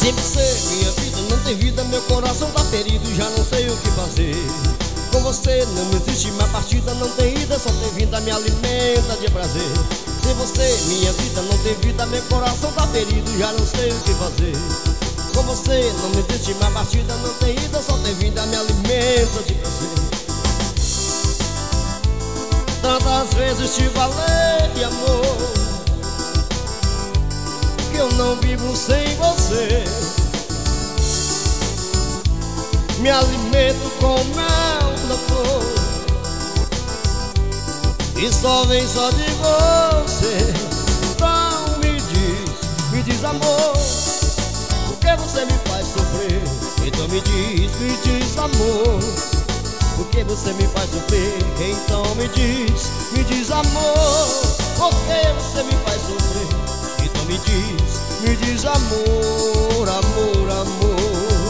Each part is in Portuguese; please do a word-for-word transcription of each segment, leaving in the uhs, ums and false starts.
Sem você, minha vida não tem vida, meu coração tá ferido, já não sei o que fazer. Com você não existe mais partida, não tem ida, só tem vinda, me alimenta de prazer. Sem você, minha vida não tem vida, meu coração tá ferido, já não sei o que fazer. Com você não existe mais partida, não tem ida, só tem vinda, me alimenta de prazer. Tantas vezes te falei, amor, que eu não vivo sem você. Me alimento com mel da flor e só vem só de você. Então me diz, me diz amor, por que você me faz sofrer? Então me diz, me diz amor, por que você me faz sofrer? Então me diz, me diz amor, por que você me faz sofrer? Então me diz, me diz amor, amor, amor.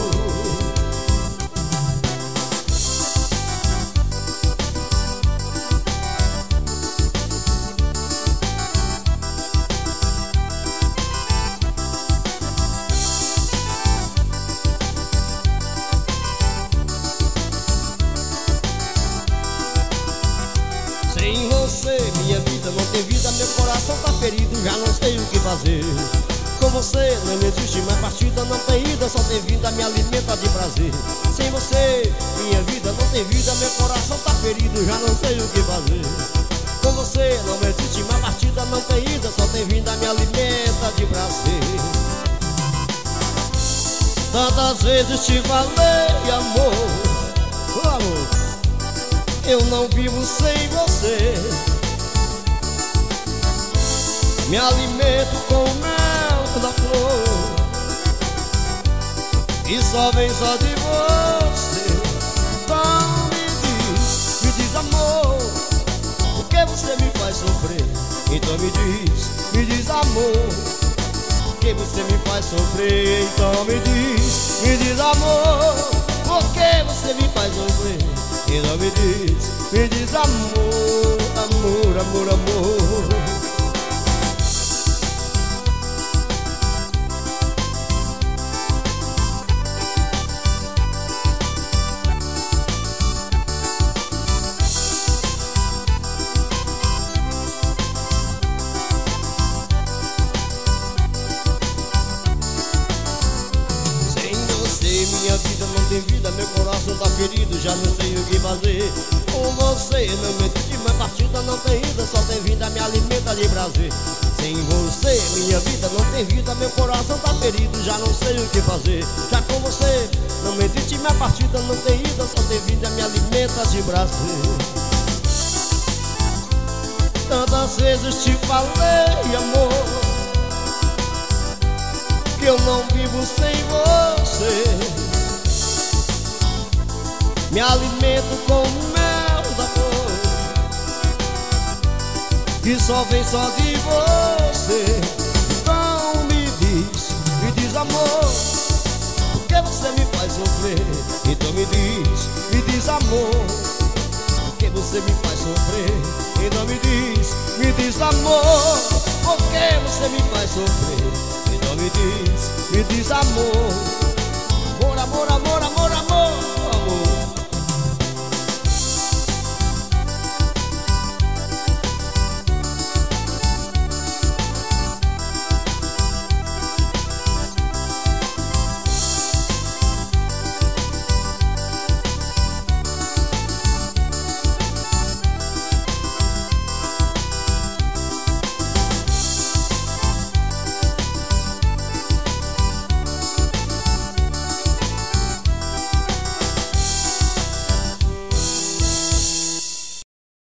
Sem você, minha vida não tem vida, meu coração tá ferido, já não sei o que fazer. Com você não existe mais partida, não tem ida, só tem vida, me alimenta de prazer. Sem você, minha vida não tem vida, meu coração tá ferido, já não sei o que fazer. Com você não existe mais partida, não tem ida, só tem vida, me alimenta de prazer. Tantas vezes te falei, amor, oh, amor, eu não vivo sem você. Me alimento com mel da flor e só vem só de você. Então me diz, me diz amor, por que você me faz sofrer? Então me diz, me diz amor, por que você me faz sofrer? Então me diz, me diz amor, por que você me faz sofrer? Então me diz, me diz amor, amor, amor, amor. Minha vida não tem vida, meu coração tá ferido, já não sei o que fazer. Com você não existe mais partida, não tem ida, só tem vida, me alimenta de prazer. Sem você, minha vida não tem vida, meu coração tá ferido, já não sei o que fazer. Já com você não existe mais partida, não tem ida, só tem vida, me alimenta de prazer. Tantas vezes te falei, amor, que eu não vivo sem você. Me alimento com mel da flor que só vem só de você. Então me diz, me diz amor, por que você me faz sofrer? Então me diz, me diz amor, por que você me faz sofrer? Então me diz, me diz amor, por que você me faz sofrer? Então me diz, me diz amor, amor, amor, amor.